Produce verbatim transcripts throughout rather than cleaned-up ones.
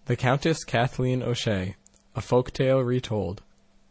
The Countess Kathleen O'Shea, A Folk Tale Retold.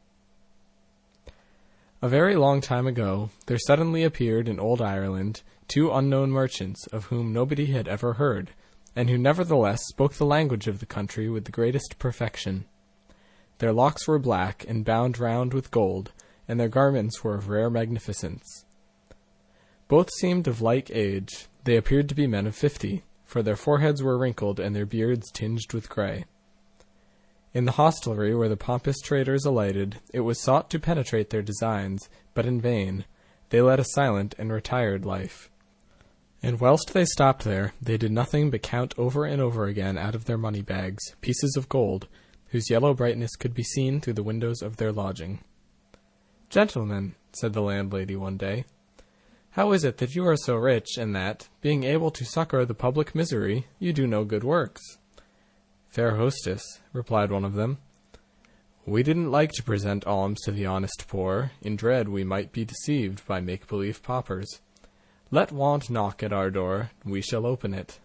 A very long time ago, there suddenly appeared in old Ireland two unknown merchants of whom nobody had ever heard, and who nevertheless spoke the language of the country with the greatest perfection. Their locks were black and bound round with gold, and their garments were of rare magnificence. Both seemed of like age. They appeared to be men of fifty, for their foreheads were wrinkled and their beards tinged with grey. In the hostelry where the pompous traders alighted, it was sought to penetrate their designs, but in vain. They led a silent and retired life. And whilst they stopped there, they did nothing but count over and over again out of their money bags pieces of gold, whose yellow brightness could be seen through the windows of their lodging. "Gentlemen," said the landlady one day, "how is it that you are so rich, and that, being able to succor the public misery, you do no good works?" "Fair hostess," replied one of them, "we didn't like to present alms to the honest poor, in dread we might be deceived by make-believe paupers. Let want knock at our door, we shall open it."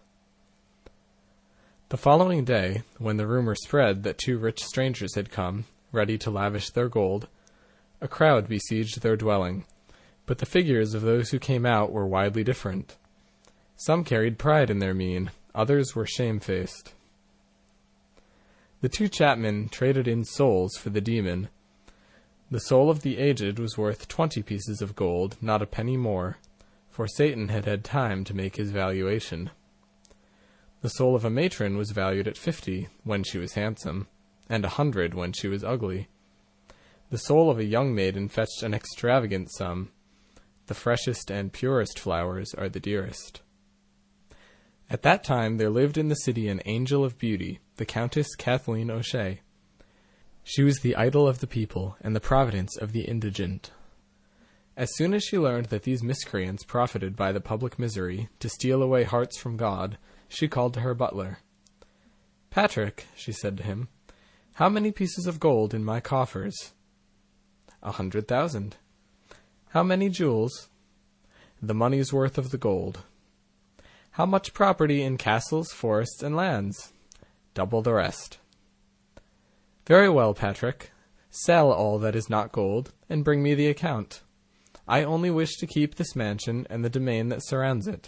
The following day, when the rumour spread that two rich strangers had come, ready to lavish their gold, a crowd besieged their dwelling, but the figures of those who came out were widely different. Some carried pride in their mien, others were shamefaced. The two chapmen traded in souls for the demon. The soul of the aged was worth twenty pieces of gold, not a penny more, for Satan had had time to make his valuation. The soul of a matron was valued at fifty when she was handsome, and a hundred when she was ugly. The soul of a young maiden fetched an extravagant sum. The freshest and purest flowers are the dearest. At that time there lived in the city an angel of beauty, the Countess Kathleen O'Shea. She was the idol of the people and the providence of the indigent. As soon as she learned that these miscreants profited by the public misery to steal away hearts from God, she called to her butler. "Patrick," she said to him, "how many pieces of gold in my coffers?" "A hundred thousand." "How many jewels?" "The money's worth of the gold." "How much property in castles, forests, and lands?" "Double the rest." "Very well, Patrick. Sell all that is not gold, and bring me the account. I only wish to keep this mansion and the domain that surrounds it."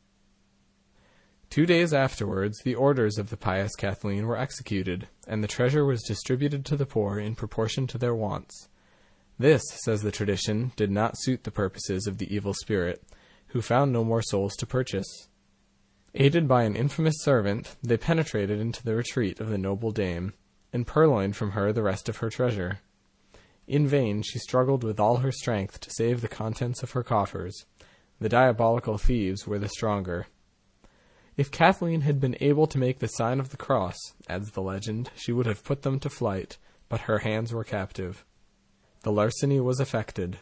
Two days afterwards, the orders of the pious Kathleen were executed, and the treasure was distributed to the poor in proportion to their wants. This, says the tradition, did not suit the purposes of the evil spirit, who found no more souls to purchase. Aided by an infamous servant, they penetrated into the retreat of the noble dame, and purloined from her the rest of her treasure. In vain she struggled with all her strength to save the contents of her coffers. The diabolical thieves were the stronger. If Kathleen had been able to make the sign of the cross, adds the legend, she would have put them to flight, but her hands were captive. The larceny was effected.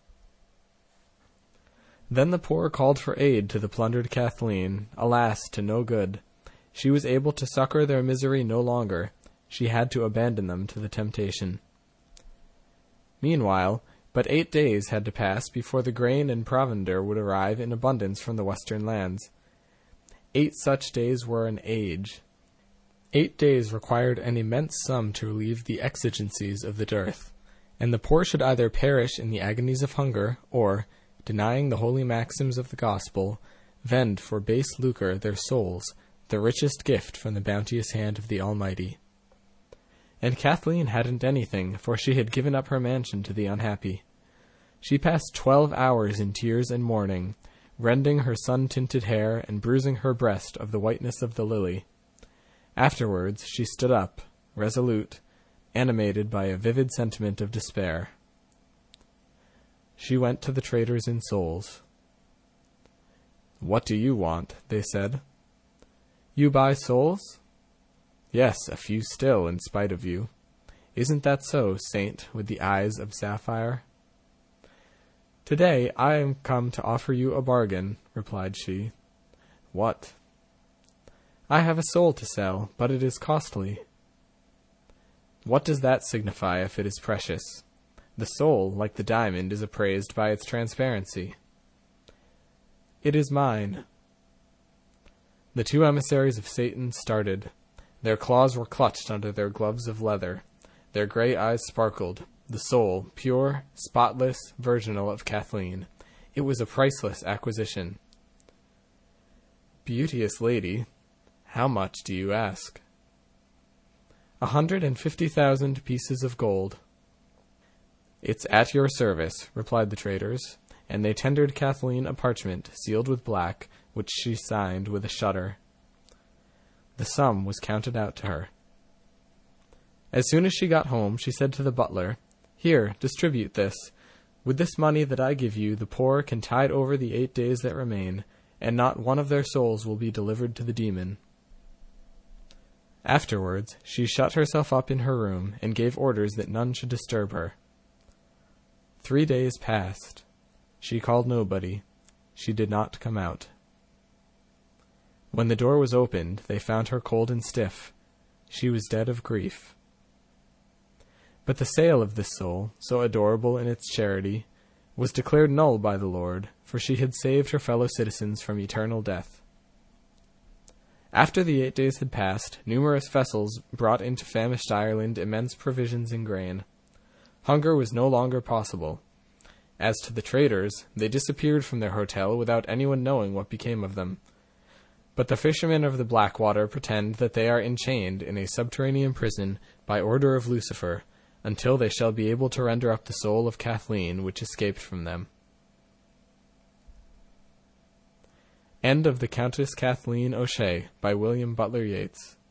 Then the poor called for aid to the plundered Kathleen. Alas, to no good. She was able to succor their misery no longer. She had to abandon them to the temptation. Meanwhile, but eight days had to pass before the grain and provender would arrive in abundance from the western lands. Eight such days were an age. Eight days required an immense sum to relieve the exigencies of the dearth, and the poor should either perish in the agonies of hunger, or, denying the holy maxims of the gospel, vend for base lucre their souls, the richest gift from the bounteous hand of the Almighty. And Kathleen hadn't anything, for she had given up her mansion to the unhappy. She passed twelve hours in tears and mourning, rending her sun-tinted hair and bruising her breast of the whiteness of the lily. Afterwards she stood up, resolute, animated by a vivid sentiment of despair. She went to the traders in souls. "What do you want?" they said. "You buy souls?" "Yes, a few still, in spite of you. Isn't that so, saint with the eyes of sapphire?" "Today I am come to offer you a bargain," replied she. "What?" "I have a soul to sell, but it is costly." "What does that signify if it is precious? The soul, like the diamond, is appraised by its transparency." "It is mine." The two emissaries of Satan started. Their claws were clutched under their gloves of leather. Their grey eyes sparkled. The soul, pure, spotless, virginal of Kathleen. It was a priceless acquisition. Beauteous lady, how much do you ask? A hundred and fifty thousand pieces of gold. It's at your service, replied the traders, and they tendered Kathleen a parchment sealed with black, which she signed with a shudder. The sum was counted out to her. As soon as she got home, she said to the butler, "Here, distribute this. With this money that I give you, the poor can tide over the eight days that remain, and not one of their souls will be delivered to the demon." Afterwards, she shut herself up in her room, and gave orders that none should disturb her. Three days passed. She called nobody. She did not come out. When the door was opened, they found her cold and stiff. She was dead of grief. But the sale of this soul, so adorable in its charity, was declared null by the Lord, for she had saved her fellow citizens from eternal death. After the eight days had passed, numerous vessels brought into famished Ireland immense provisions and grain. Hunger was no longer possible. As to the traders, they disappeared from their hotel without anyone knowing what became of them. But the fishermen of the Blackwater pretend that they are enchained in a subterranean prison by order of Lucifer, until they shall be able to render up the soul of Kathleen which escaped from them. End of the Countess Kathleen O'Shea by William Butler Yeats.